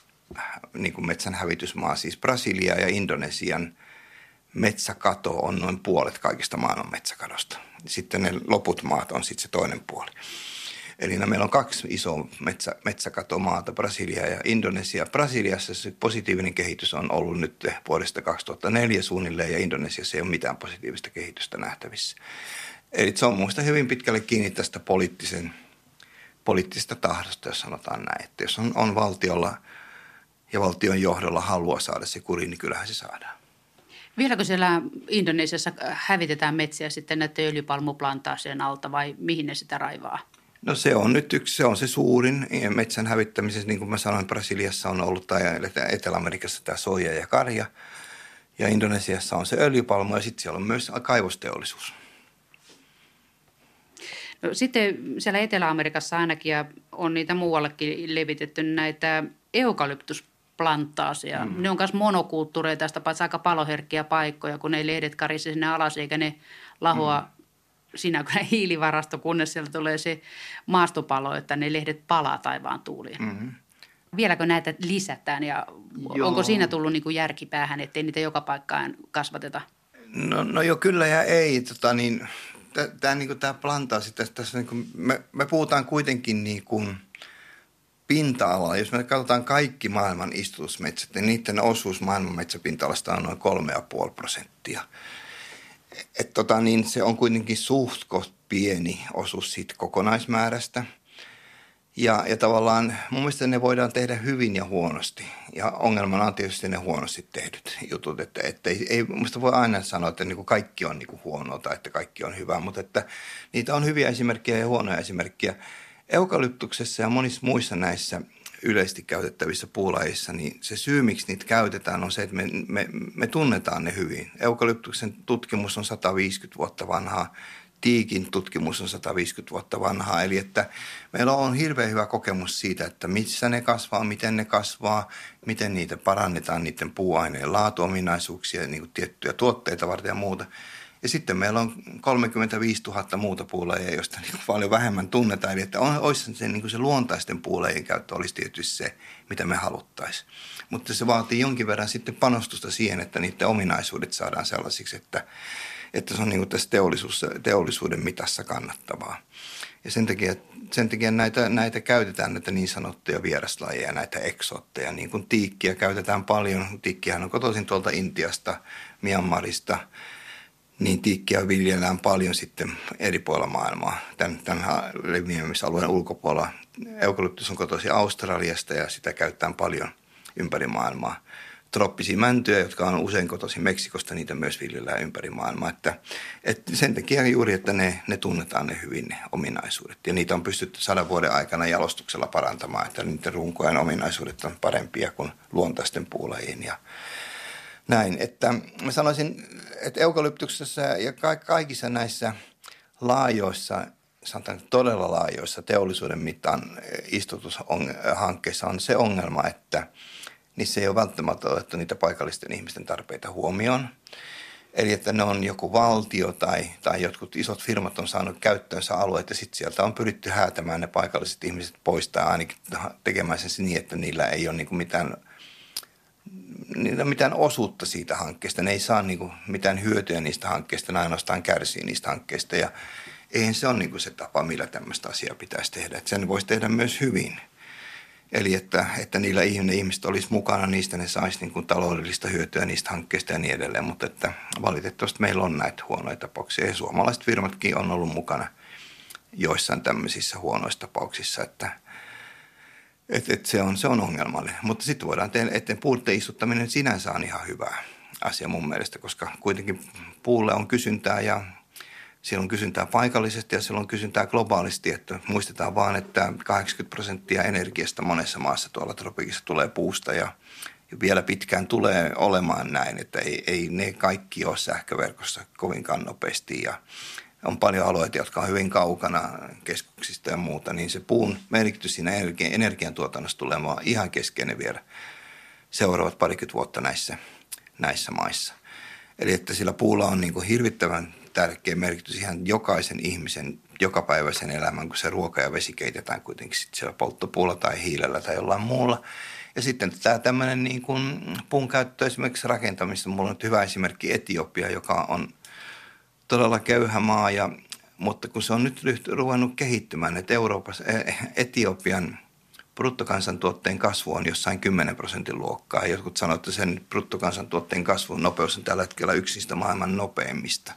niin kuin metsänhävitysmaa, siis Brasilia ja Indonesian metsäkato on noin puolet kaikista maailman metsäkadosta. Sitten ne loput maat on sitten se toinen puoli. Eli no, meillä on kaksi isoa metsä, metsäkatomaata, Brasilia ja Indonesia. Brasiliassa se positiivinen kehitys on ollut nyt vuodesta kaksituhattaneljä suunnilleen ja Indonesiassa ei ole mitään positiivista kehitystä nähtävissä. Eli se on muista hyvin pitkälle kiinni tästä poliittisen, poliittisesta tahdosta, jos sanotaan näin. Että jos on, on valtiolla ja valtion johdolla halua saada se kuriin, niin kyllähän se saadaan. Vieläkö siellä Indonesiassa hävitetään metsiä sitten näiden öljypalmuplantaasien alta vai mihin ne sitä raivaa? No se on nyt yksi, se on se suurin metsän hävittämisessä, niin kuin mä sanoin, Brasiliassa on ollut tai Etelä-Amerikassa tämä soija ja karja ja Indonesiassa on se öljypalmu ja sitten siellä on myös kaivosteollisuus. No, sitten siellä Etelä-Amerikassa ainakin ja on niitä muuallekin levitetty näitä eukalyptusplanttaaseja. Mm. Ne on myös monokulttuureja tästä paitsi aika paloherkkiä paikkoja, kun ne lehdet karisee sinne alas eikä ne lahoa mm. siinä kun hiilivarasto, kunnes sieltä tulee se maastopalo, että ne lehdet palaa taivaan tuuliin. Mm-hmm. Vieläkö näitä lisätään ja Joo. onko siinä tullut niin kuin järkipäähän, ettei niitä joka paikkaan kasvateta? No, no joo, kyllä ja ei. Tota, niin, tämä niin plantaasi, tässä, tässä, niin kuin, me, me puhutaan kuitenkin niin kuin pinta-alaa. Jos me katsotaan kaikki maailman istutusmetsät, niin niiden osuus maailman metsäpinta-alasta on noin kolme pilkku viisi prosenttia. Et tota, niin se on kuitenkin suht pieni osuus siitä kokonaismäärästä. Ja, ja tavallaan mun mielestä ne voidaan tehdä hyvin ja huonosti. Ja ongelmana on tietysti ne huonosti tehdyt jutut. Että, että ei, ei musta voi aina sanoa, että niin kuin kaikki on niin kuin huonoa tai että kaikki on hyvää. Mutta että niitä on hyviä esimerkkejä ja huonoja esimerkkejä. Eukalyptuksessa ja monissa muissa näissä yleisesti käytettävissä puulajissa, niin se syy, miksi niitä käytetään, on se, että me, me, me tunnetaan ne hyvin. Eukalyptuksen tutkimus on sata viisikymmentä vuotta vanhaa, tiikin tutkimus on sata viisikymmentä vuotta vanhaa. Eli että meillä on hirveän hyvä kokemus siitä, että missä ne kasvaa, miten ne kasvaa, miten niitä parannetaan, niiden puuaineen laatuominaisuuksia, niin kuin tiettyjä tuotteita varten ja muuta. Ja sitten meillä on kolmekymmentäviisituhatta muuta puulajia, joista niin paljon vähemmän tunnetaan. Eli että on, olisi se, niin se luontaisten puulajien käyttö olisi tietysti se, mitä me haluttaisiin. Mutta se vaatii jonkin verran sitten panostusta siihen, että niiden ominaisuudet saadaan sellaisiksi, että, että se on niin tässä teollisuus, teollisuuden mitassa kannattavaa. Ja sen takia, sen takia näitä, näitä käytetään, näitä niin sanottuja vieraslajeja, näitä eksootteja. Niin kuin tiikkiä käytetään paljon. Tiikkihän on kotoisin tuolta Intiasta, Myanmarista. Niin tiikkiä viljellään paljon sitten eri puolilla maailmaa. Tämän, tämän leviämisalueen ulkopuolella eukalyptus on kotoisin Australiasta ja sitä käytetään paljon ympäri maailmaa. Trooppisia mäntyjä, jotka on usein kotoisin Meksikosta, niitä myös viljellään ympäri maailmaa. Että, että sen takia juuri, että ne, ne tunnetaan ne hyvin ne ominaisuudet. Ja niitä on pystytty sadan vuoden aikana jalostuksella parantamaan, että niiden runkojen ominaisuudet on parempia kuin luontaisten puulajien ja näin, että mä sanoisin, että eukalyptuksessa ja kaikissa näissä laajoissa sanotaan, todella laajoissa teollisuuden mittaan istutushankkeissa on se ongelma, että niissä ei ole välttämättä otettu niitä paikallisten ihmisten tarpeita huomioon. Eli että ne on joku valtio tai, tai jotkut isot firmat on saanut käyttöönsä alueet ja sitten sieltä on pyritty häätämään ne paikalliset ihmiset pois tai ainakin tekemään sen niin, että niillä ei ole niin kuin mitään, niillä mitään osuutta siitä hankkeesta. Ne ei saa niin kuin mitään hyötyä niistä hankkeista, ne ainoastaan kärsii niistä hankkeista ja eihän se ole niin kuin se tapa, millä tämmöistä asiaa pitäisi tehdä. Että sen voisi tehdä myös hyvin. Eli että, että niillä ihmiset olisi mukana, niistä ne saisi niin kuin taloudellista hyötyä niistä hankkeista ja niin edelleen. Mutta että valitettavasti meillä on näitä huonoja tapauksia. Ja suomalaiset firmatkin on ollut mukana joissain tämmöisissä huonoissa tapauksissa. Että, että, että se, on, se on ongelmallinen. Mutta sitten voidaan tehdä, että puuteen istuttaminen sinänsä on ihan hyvä asia mun mielestä, koska kuitenkin puulle on kysyntää ja siellä on kysyntää paikallisesti ja siellä on kysyntää globaalisti, että muistetaan vaan, että kahdeksankymmentä prosenttia energiasta monessa maassa tuolla tropikissa tulee puusta ja vielä pitkään tulee olemaan näin, että ei, ei ne kaikki ole sähköverkossa kovinkaan nopeasti ja on paljon alueita, jotka on hyvin kaukana keskuksista ja muuta, niin se puun merkitys siinä energiantuotannossa tulee ihan keskeinen vielä seuraavat parikymmentä vuotta näissä, näissä maissa. Eli että sillä puulla on niin kuin hirvittävän tärkeä merkitys ihan jokaisen ihmisen jokapäiväisen elämän, kun se ruoka ja vesi keitetään kuitenkin sitten siellä polttopuulla tai hiilellä tai jollain muulla. Ja sitten tämä tämmöinen niin kuin puun käyttö esimerkiksi rakentamista. Mulla on nyt hyvä esimerkki Etiopia, joka on todella köyhä maa, ja, mutta kun se on nyt ruvennut kehittymään, että Euroopassa, Etiopian bruttokansantuotteen kasvu on jossain kymmenen prosentin luokkaa. Jotkut sanoo, että sen bruttokansantuotteen kasvun nopeus on tällä hetkellä yksi niistä maailman nopeimmista.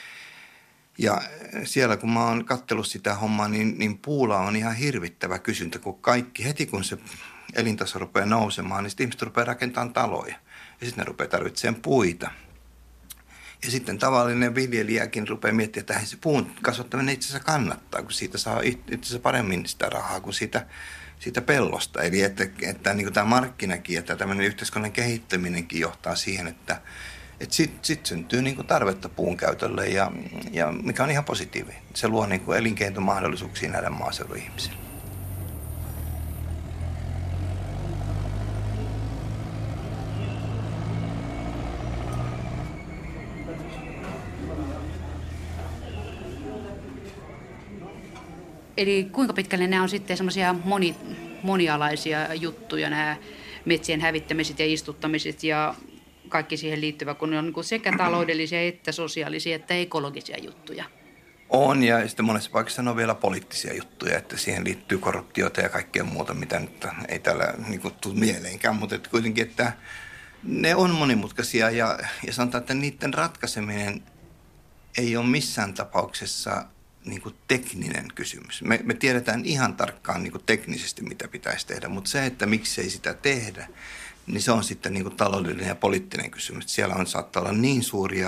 Ja siellä kun mä oon katsellut sitä hommaa, niin, niin puulla on ihan hirvittävä kysyntä, kun kaikki, heti kun se elintaso rupeaa nousemaan, niin sitten ihmiset rupeaa rakentamaan taloja. Ja sitten ne rupeaa tarvitsemaan puita. Ja sitten tavallinen viljelijäkin rupeaa miettimään, että se puun kasvattaminen itse asiassa kannattaa, kun siitä saa itse asiassa paremmin sitä rahaa kuin siitä, siitä pellosta. Eli että, että niin kuin tämä markkinakin ja tämä tämmöinen yhteiskunnan kehittäminenkin johtaa siihen, että Että sitten sit syntyy niinku tarvetta puun käytölle, ja, ja mikä on ihan positiivinen. Se luo niinku elinkeinomahdollisuuksia näille maaseudun ihmisille. Eli kuinka pitkälle nämä on sitten semmoisia moni, monialaisia juttuja, nämä metsien hävittämiset ja istuttamiset ja kaikki siihen liittyvä, kun ne on sekä taloudellisia että sosiaalisia että ekologisia juttuja. On, ja sitten monessa paikassa on vielä poliittisia juttuja, että siihen liittyy korruptiota ja kaikkea muuta, mitä nyt ei täällä niin kuin tule mieleenkään, mutta että kuitenkin, että ne on monimutkaisia ja, ja sanotaan, että niiden ratkaiseminen ei ole missään tapauksessa niin kuin tekninen kysymys. Me, me tiedetään ihan tarkkaan niin kuin teknisesti, mitä pitäisi tehdä, mutta se, että miksi ei sitä tehdä, niin se on sitten niin kuin taloudellinen ja poliittinen kysymys. Siellä on saattaa olla niin suuria,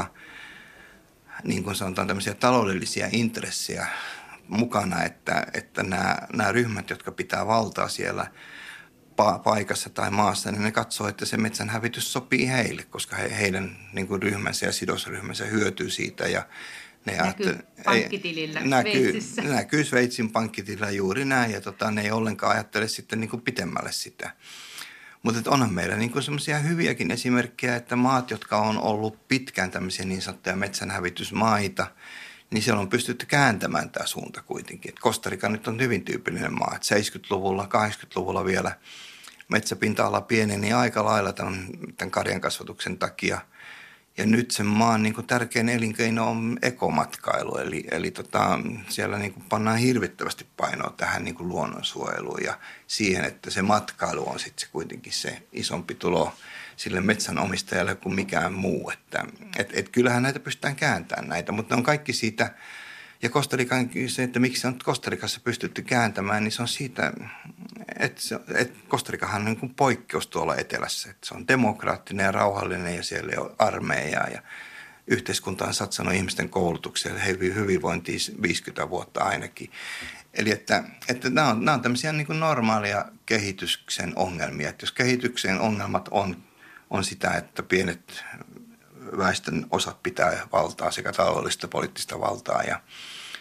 niin kuin sanotaan, tämmöisiä taloudellisia intressejä mukana, että, että nämä, nämä ryhmät, jotka pitää valtaa siellä pa- paikassa tai maassa, niin ne katsoo, että se metsän hävitys sopii heille, koska he, heidän niin kuin ryhmänsä ja sidosryhmänsä hyötyy siitä. Ja ne näkyy pankkitilillä näkyy, Sveitsissä. Näkyy Sveitsin pankkitilillä juuri näin, ja tota, ne ei ollenkaan ajattele sitten niin kuin pitemmälle sitä. Mutta onhan meillä niin semmoisia hyviäkin esimerkkejä, että maat, jotka on ollut pitkään tämmöisiä niin sanottuja metsänhävitysmaita, niin siellä on pystytty kääntämään tämä suunta kuitenkin. Et Costa Rica nyt on hyvin tyypillinen maa, että seitsemänkymmentäluvulla, kahdeksankymmentäluvulla vielä metsäpinta-ala pieneni aika lailla tämän, tämän karjan kasvatuksen takia. Ja nyt sen maan niin kuin tärkein elinkeino on ekomatkailu, eli, eli tota, siellä niin kuin pannaan hirvittävästi painoa tähän niin kuin luonnonsuojeluun ja siihen, että se matkailu on sitten se kuitenkin se isompi tulo sille metsänomistajalle kuin mikään muu. Että et, et kyllähän näitä pystytään kääntämään näitä, mutta ne on kaikki siitä, ja Costa Rican se, että miksi on Costa Ricassa pystytty kääntämään, niin se on siitä, että, se, että Costa Ricahan on niin kuin poikkeus tuolla etelässä. Että se on demokraattinen ja rauhallinen ja siellä ei ole armeijaa ja yhteiskunta on satsannut ihmisten koulutukseen hyvinvointiin viisikymmentä vuotta ainakin. Eli että, että nämä, on, nämä on tämmöisiä niin kuin normaalia kehityksen ongelmia. Että jos kehityksen ongelmat on, on sitä, että pienet väestön osat pitää valtaa sekä taloudellista poliittista valtaa ja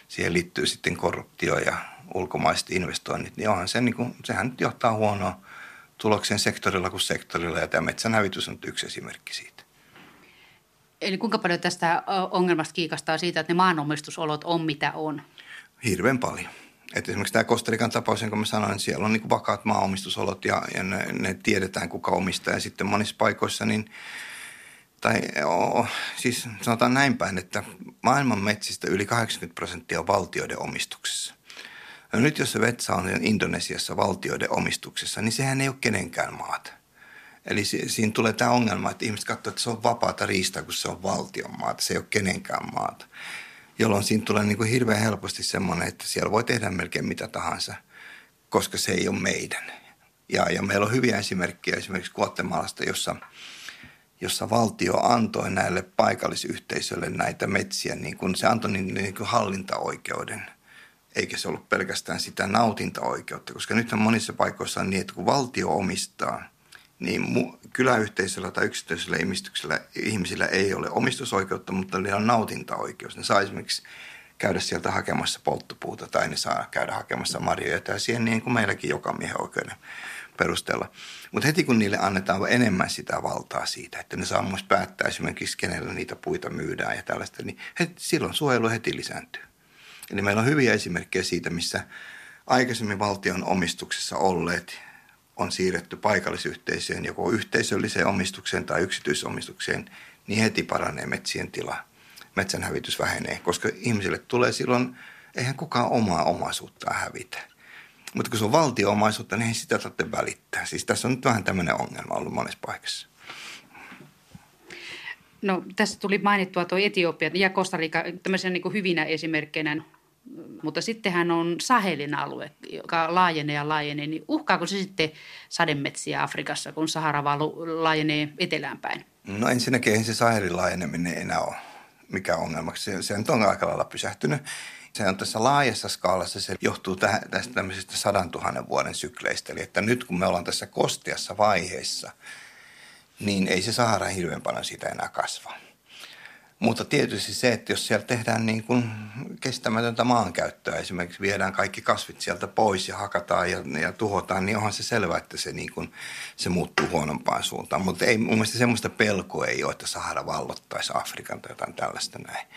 siihen liittyy sitten korruptio ja ulkomaiset investoinnit, niin onhan se, niin kuin, sehän nyt johtaa huonoa tulokseen sektorilla kuin sektorilla, ja tämä metsänhävitys on yksi esimerkki siitä. Eli kuinka paljon tästä ongelmasta kiikastaa siitä, että ne maanomistusolot on mitä on? Hirveän paljon. Et esimerkiksi tämä Kostarikan tapaus, jonka mä sanoin, siellä on niin kuin vakaat maanomistusolot ja, ja ne, ne tiedetään, kuka omistaa. Ja sitten monissa paikoissa, niin, tai oh, siis sanotaan näin päin, että maailman metsistä yli kahdeksankymmentä prosenttia on valtioiden omistuksessa. Ja nyt jos se metsä on Indonesiassa valtioiden omistuksessa, niin sehän ei ole kenenkään maata. Eli si- siinä tulee tämä ongelma, että ihmiset katsovat, että se on vapaata riistaa, kun se on valtion maata, se ei ole kenenkään maata. Jolloin siinä tulee niin kuin hirveän helposti semmoinen, että siellä voi tehdä melkein mitä tahansa, koska se ei ole meidän. Ja, ja meillä on hyviä esimerkkejä esimerkiksi Guatemalasta, jossa, jossa valtio antoi näille paikallisyhteisöille näitä metsiä, niin kuin se antoi niin, niin kuin hallintaoikeuden, eikä se ollut pelkästään sitä nautintaoikeutta, koska nythän monissa paikoissa on niin, että kun valtio omistaa, niin kyläyhteisöllä tai yksityisellä ihmisillä ei ole omistusoikeutta, mutta niillä on nautintaoikeus. Ne saa esimerkiksi käydä sieltä hakemassa polttopuuta tai ne saa käydä hakemassa marjoja tai siihen niin kuin meilläkin joka miehen oikeuden perusteella. Mutta heti kun niille annetaan enemmän sitä valtaa siitä, että ne saa myös päättää esimerkiksi kenellä niitä puita myydään ja tällaista, niin heti, silloin suojelu heti lisääntyy. Eli meillä on hyviä esimerkkejä siitä, missä aikaisemmin valtion omistuksessa olleet on siirretty paikallisyhteisöön, joko yhteisölliseen omistukseen tai yksityisomistukseen, niin heti paranee metsien tila. Metsänhävitys vähenee, koska ihmisille tulee silloin, eihän kukaan omaa omaisuuttaan hävitä. Mutta kun se on valtio-omaisuutta, niin ei sitä tarvitse välittää. Siis tässä on nyt vähän tämmöinen ongelma ollut monessa paikassa. No tässä tuli mainittua tuo Etiopia ja Costa Rica tämmöisenä niin kuin hyvinä esimerkkeinä. Mutta sittenhän on Sahelin alue, joka laajenee ja laajenee, niin uhkaako se sitten sademetsiä Afrikassa, kun Sahara vaan laajenee etelään päin? No ensinnäkin ei se Sahelin laajeneminen enää ole mikään ongelmaksi. Se, se on aika lailla pysähtynyt. Se on tässä laajassa skaalassa, se johtuu tähän, tästä tämmöisestä sadan tuhannen vuoden sykleistä. Eli että nyt kun me ollaan tässä kosteassa vaiheessa, niin ei se Sahara hirveän paljon siitä enää kasva. Mutta tietysti se, että jos siellä tehdään niin kuin kestämätöntä maankäyttöä, esimerkiksi viedään kaikki kasvit sieltä pois ja hakataan ja, ja tuhotaan, niin onhan se selvä, että se, niin kuin, se muuttuu huonompaan suuntaan. Mutta ei, mun mielestä semmoista pelkoa ei ole, että Sahara vallottaisi Afrikan tai jotain tällaista näin.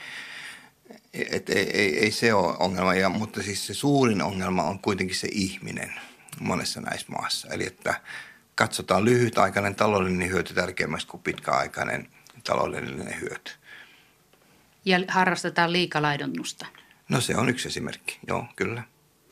Et ei, ei, ei se ole ongelma, ja, mutta siis se suurin ongelma on kuitenkin se ihminen monessa näissä maassa. Eli että katsotaan lyhytaikainen taloudellinen hyöty tärkeämmäksi kuin pitkäaikainen taloudellinen hyöty. Ja harrastetaan liikalaidonnusta. No se on yksi esimerkki, joo, kyllä.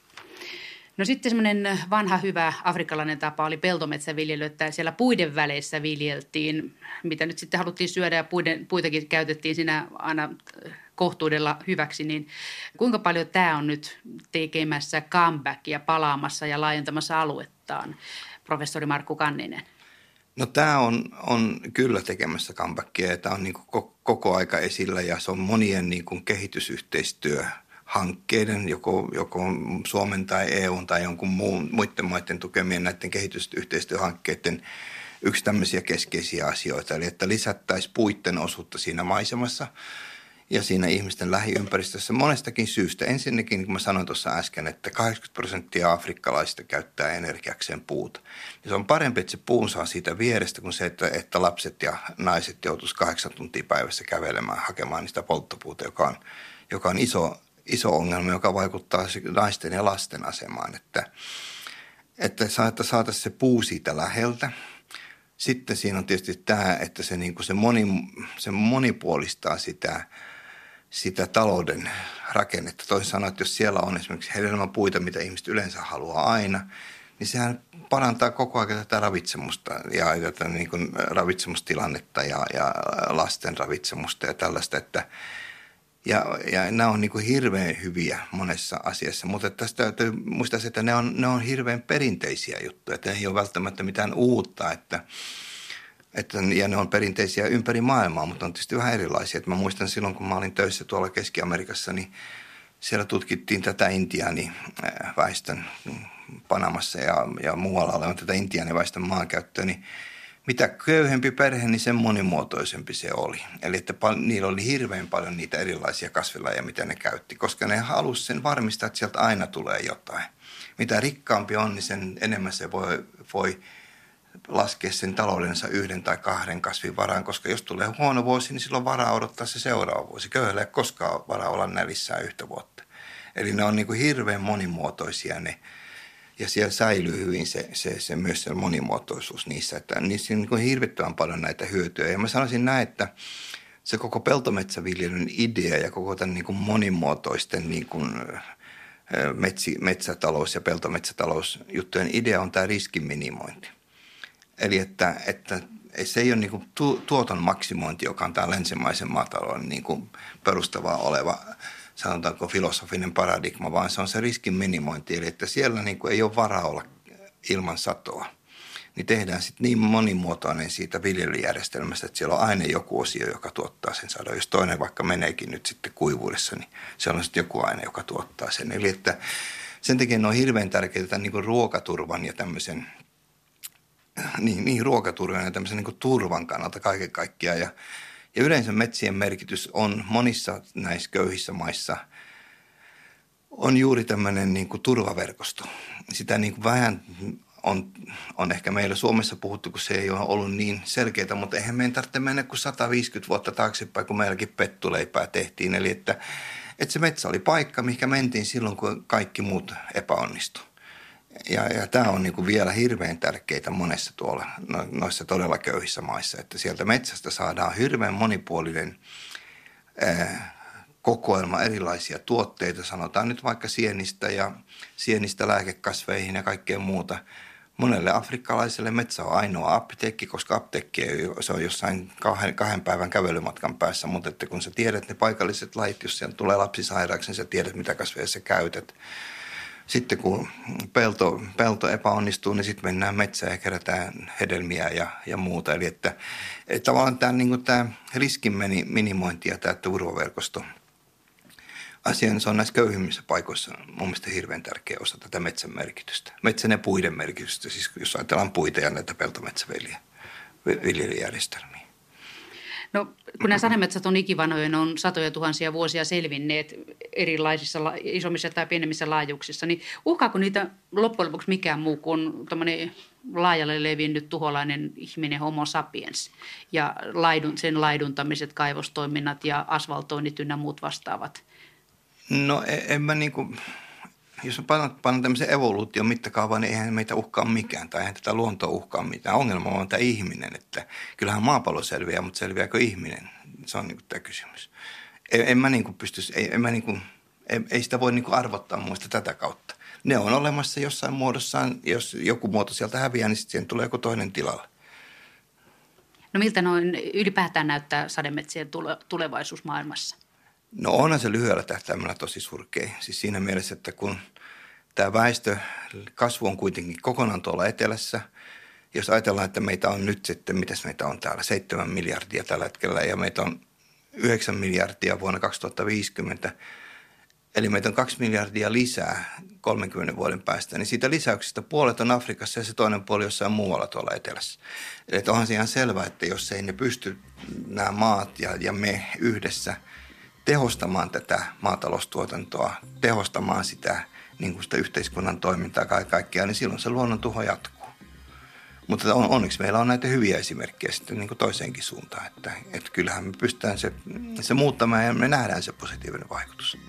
No sitten semmoinen vanha hyvä afrikkalainen tapa oli peltometsäviljely, että siellä puiden väleissä viljeltiin, mitä nyt sitten haluttiin syödä ja puiden, puitakin käytettiin siinä aina kohtuudella hyväksi. Niin kuinka paljon tämä on nyt tekemässä comebackia, palaamassa ja laajentamassa aluettaan, professori Markku Kanninen? No tämä on, on kyllä tekemässä comebackia ja tämä on niin kuin koko aika esillä ja se on monien niin kuin kehitysyhteistyöhankkeiden, joko, joko Suomen tai E U:n tai jonkun muun, muiden maiden tukemien näiden kehitysyhteistyöhankkeiden yksi tämmöisiä keskeisiä asioita. Eli että lisättäisiin puitten osuutta siinä maisemassa ja siinä ihmisten lähiympäristössä monestakin syystä. Ensinnäkin, kun mä sanoin tuossa äsken, että kahdeksankymmentä prosenttia afrikkalaisista käyttää energiakseen puuta. Ja se on parempi, että se puun saa siitä vierestä kuin se, että, että lapset ja naiset joutuisi kahdeksan tuntia päivässä kävelemään, hakemaan niistä polttopuuta, joka on, joka on iso, iso ongelma, joka vaikuttaa naisten ja lasten asemaan. Että, että saataisiin se puu siitä läheltä. Sitten siinä on tietysti tämä, että se, niin kuin se, moni, se monipuolistaa sitä, sitä talouden rakennetta. Toisin sanoen, että jos siellä on esimerkiksi hedelmäpuita, mitä ihmiset yleensä haluaa aina, niin sehän parantaa koko ajan tätä ravitsemusta ja tätä niin kuin ravitsemustilannetta ja, ja lasten ravitsemusta ja tällaista. Että, ja, ja nämä on niin kuin hirveän hyviä monessa asiassa, mutta tästä täytyy muistaa, että ne on, ne on hirveän perinteisiä juttuja, että ne ei ole välttämättä mitään uutta, että Että, ja ne on perinteisiä ympäri maailmaa, mutta on tietysti vähän erilaisia. Että mä muistan silloin, kun mä olin töissä tuolla Keski-Amerikassa, niin siellä tutkittiin tätä intiaaniväestön Panamassa ja, ja muualla olevan tätä intiaaniväestön maankäyttöä. Niin, mitä köyhempi perhe, niin sen monimuotoisempi se oli. Eli että pal- niillä oli hirveän paljon niitä erilaisia kasvilajeja, mitä ne käytti, koska ne halusi sen varmistaa, että sieltä aina tulee jotain. Mitä rikkaampi on, niin sen enemmän se voi, voi laskea sen taloudensa yhden tai kahden kasvin varaan, koska jos tulee huono vuosi, niin silloin varaa odottaa se seuraava vuosi. Köyhällä ei koskaan varaa olla nälissään yhtä vuotta. Eli ne on niin kuin hirveän monimuotoisia ne. Ja siellä säilyy hyvin se, se, se myös se monimuotoisuus niissä, että niissä on niin kuin hirvittävän paljon näitä hyötyjä. Ja mä sanoisin näin, että se koko peltometsäviljelyn idea ja koko tämän niin kuin monimuotoisten niin kuin metsi, metsätalous- ja peltometsätalousjuttujen idea on tämä riskin minimointi. Eli että, että se ei ole niin kuin tu, tuoton maksimointi, joka on tämä länsimaisen maatalouden niin kuin perustavaa oleva, sanotaanko filosofinen paradigma, vaan se on se riskin minimointi. Eli että siellä niin kuin ei ole varaa olla ilman satoa. Niin tehdään sitten niin monimuotoinen siitä viljelyjärjestelmästä, että siellä on aina joku osio, joka tuottaa sen sadon. Jos toinen vaikka meneekin nyt sitten kuivuudessa, niin siellä on sitten joku aine, joka tuottaa sen. Eli että sen takia ne on hirveän tärkeitä niin kuin ruokaturvan ja tämmöisen, niin, niin ruokaturvan ja tämmöisen niin kuin turvan kannalta kaiken kaikkiaan. Ja, ja yleensä metsien merkitys on monissa näissä köyhissä maissa on juuri tämmöinen niin kuin turvaverkosto. Sitä niin kuin vähän on, on ehkä meillä Suomessa puhuttu, kun se ei ole ollut niin selkeää, mutta eihän meidän tarvitse mennä kuin sata viisikymmentä vuotta taaksepäin, kun meilläkin pettuleipää tehtiin. Eli että, että se metsä oli paikka, mihinkä mentiin silloin, kun kaikki muut epäonnistui. Ja, ja tämä on niin kuin vielä hirveän tärkeää monessa tuolla no, noissa todella köyhissä maissa, että sieltä metsästä saadaan hirveän monipuolinen ää, kokoelma erilaisia tuotteita, sanotaan nyt vaikka sienistä ja sienistä lääkekasveihin ja kaikkea muuta. Monelle afrikkalaiselle metsä on ainoa apteekki, koska apteekki se on jossain kahden, kahden päivän kävelymatkan päässä, mutta että kun sä tiedät ne paikalliset lait, jos siellä tulee lapsi sairaaksi, niin sä tiedät mitä kasveja sä käytät. Sitten kun pelto, pelto epäonnistuu, niin sitten mennään metsään ja kerätään hedelmiä ja, ja muuta. Eli että, että tavallaan tämä, niin kuin tämä riskin minimointi ja tämä turvaverkosto asia, niin se on näissä köyhimmissä paikoissa mun mielestä hirveän tärkeä osa tätä metsän merkitystä. Metsän ja puiden merkitystä, siis jos ajatellaan puita ja näitä peltometsäviljelyjärjestelmiä. No, kun nämä sademetsät on ikivanhoja, ne on satoja tuhansia vuosia selvinneet erilaisissa isommissa tai pienemmissä laajuuksissa, niin uhkaako niitä loppujen lopuksi mikään muu kuin tämmöinen laajalle levinnyt tuholainen ihminen homo sapiens ja laidun, sen laiduntamiset, kaivostoiminnat ja asfaltoinnit ynnä muut vastaavat? No en mä niin kuin, jos mä panan, panan tämmöisen evoluution mittakaavaan, niin eihän meitä uhkaa mikään tai eihän tätä luontoa uhkaa mitään. Ongelma on tämä ihminen, että kyllähän maapallo selviää, mutta selviääkö ihminen? Se on niin kuin tämä kysymys. En, en mä niin kuin pystyisi, ei, en mä niin kuin, ei, ei sitä voi niin kuin arvottaa muista tätä kautta. Ne on olemassa jossain muodossaan, jos joku muoto sieltä häviää, niin sitten siihen tulee joku toinen tilalle. No miltä noin ylipäätään näyttää sademetsien tule, tulevaisuus maailmassa? No onhan se lyhyellä tähtäimellä tosi surkea. Siis siinä mielessä, että kun tämä väestökasvu on kuitenkin kokonaan tuolla etelässä, jos ajatellaan, että meitä on nyt sitten, mitäs meitä on täällä, seitsemän miljardia tällä hetkellä ja meitä on yhdeksän miljardia vuonna kaksituhattaviisikymmentä, eli meitä on kaksi miljardia lisää kolmenkymmenen vuoden päästä, niin siitä lisäyksestä puolet on Afrikassa ja se toinen puoli jossain muualla tuolla etelässä. Eli onhan se ihan selvää, että jos ei ne pysty nämä maat ja, ja me yhdessä tehostamaan tätä maataloustuotantoa, tehostamaan sitä, niin kuin sitä yhteiskunnan toimintaa kaiken kaikkiaan, niin silloin se luonnon tuho jatkuu. Mutta on, onneksi meillä on näitä hyviä esimerkkejä sitten niin kuin toiseenkin suuntaan, että, että kyllähän me pystytään se, se muuttamaan ja me nähdään se positiivinen vaikutus.